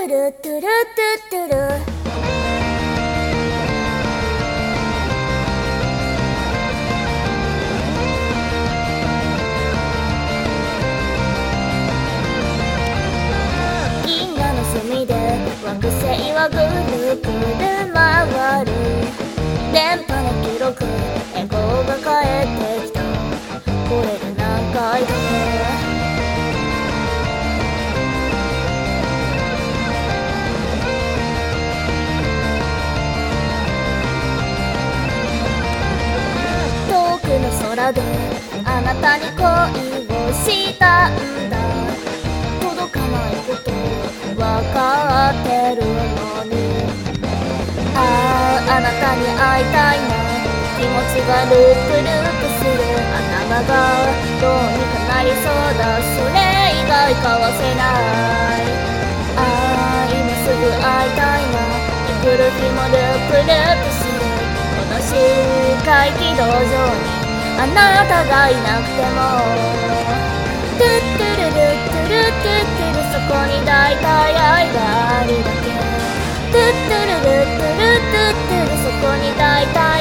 ルトゥルトゥトゥル銀河の隅で惑星はぐるぐる回る電波の記録エコーが返ってきたこれで何回だ遠くの空であなたに恋をしたんだ届かないことわかってるのにあなたに会いたいな気持ちがループループする頭がどうにかなりそうだそれ以外かわせない今すぐ会いたいな生きる日もループループするこの深海軌道上にあなたがいなくてもトゥットゥルルトゥルトゥットゥルそこに大体愛があるだけトゥットゥルルトゥルトゥットゥルそこに大体